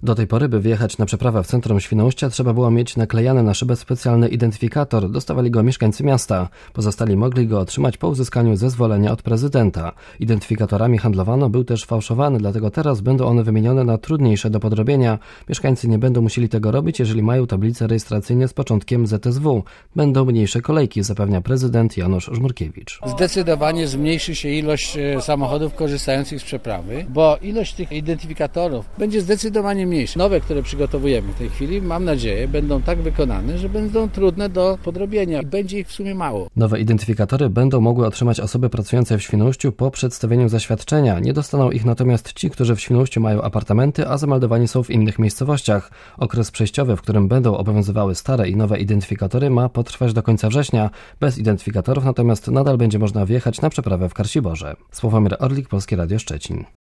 Do tej pory, by wjechać na przeprawę w centrum Świnoujścia, trzeba było mieć naklejany na szybę specjalny identyfikator. Dostawali go mieszkańcy miasta. Pozostali mogli go otrzymać po uzyskaniu zezwolenia od prezydenta. Identyfikatorami handlowano, był też fałszowany, dlatego teraz będą one wymienione na trudniejsze do podrobienia. Mieszkańcy nie będą musieli tego robić, jeżeli mają tablice rejestracyjne z początkiem ZSW. Będą mniejsze kolejki, zapewnia prezydent Janusz Żmurkiewicz. Zdecydowanie zmniejszy się ilość samochodów korzystających z przeprawy, bo ilość tych identyfikatorów będzie zdecydowanie mniejsza. Nowe, które przygotowujemy w tej chwili, mam nadzieję, będą tak wykonane, że będą trudne do podrobienia i będzie ich w sumie mało. Nowe identyfikatory będą mogły otrzymać osoby pracujące w Świnoujściu po przedstawieniu zaświadczenia. Nie dostaną ich natomiast ci, którzy w Świnoujściu mają apartamenty, a zameldowani są w innych miejscowościach. Okres przejściowy, w którym będą obowiązywały stare i nowe identyfikatory, ma potrwać do końca września. Bez identyfikatorów natomiast nadal będzie można wjechać na przeprawę w Karsiborze. Sławomir Orlik, Polskie Radio Szczecin.